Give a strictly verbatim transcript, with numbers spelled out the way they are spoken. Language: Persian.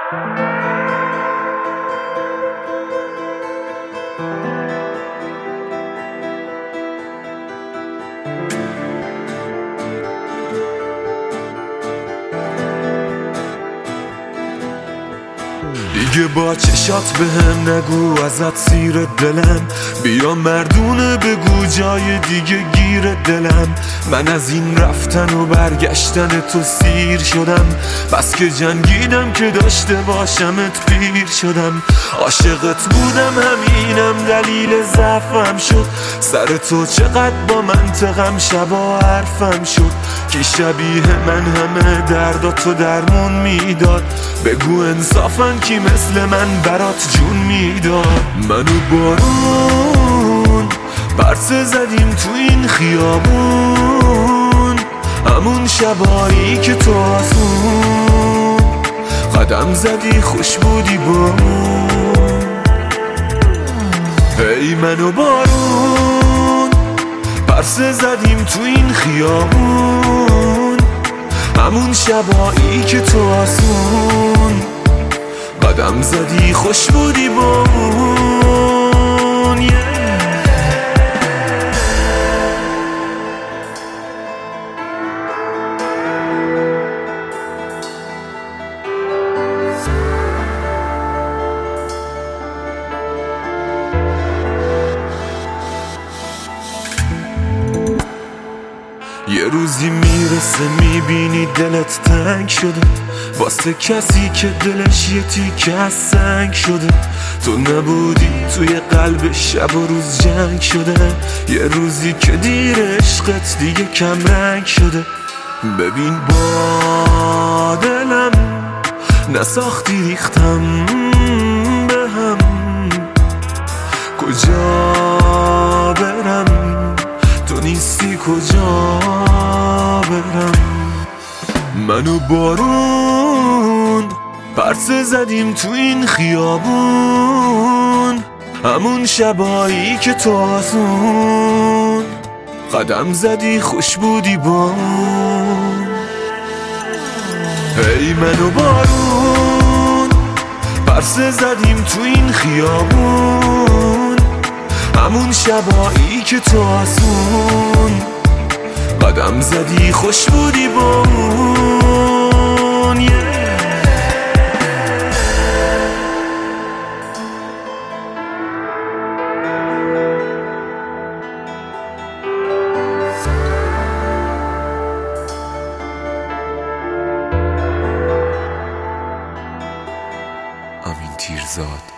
دیگه با چشات به هم نگو ازت سیر دلم، بیا مردونه بگو جای دیگه گیر دلم. من از این رفتن و برگشتن تو سیر شدم، بس که جنگیدم که داشته باشمت پیر شدم. عاشقت بودم همینم دلیل ضعفم شد، سر تو چقدر با منطقم شبا حرفم شد. که شبیه من همه درداتو درمون میداد، بگو انصافن کی مثل من برات جون میداد. منو بارون برسه زدیم تو این خیابون، همون شبایی که تو آسون قدم زدی خوش بودی بامون. ای منو بارون برسه زدیم تو این خیابون، همون شبایی که تو آسون قدم زدی خوش بودی بامون. yeah. یه روزی میرسه میبینی دلت تنگ شده، واسه کسی که دلش یه تیکه از سنگ شده. تو نبودی توی قلب شب و روز جنگ شده، یه روزی که دیر عشقت دیگه کم رنگ شده. ببین با دلم نساختی ریختم به هم، کجا برم تو نیستی کجا برم. منو بارون پرسه زدیم تو این خیابون، همون شبایی که تو آسون قدم زدی خوش بودی بامون. ای منو بارون پرسه زدیم تو این خیابون، همون شبایی که تو آسون قدم زدی خوش بودی بامون. yeah. امین تیرزاد.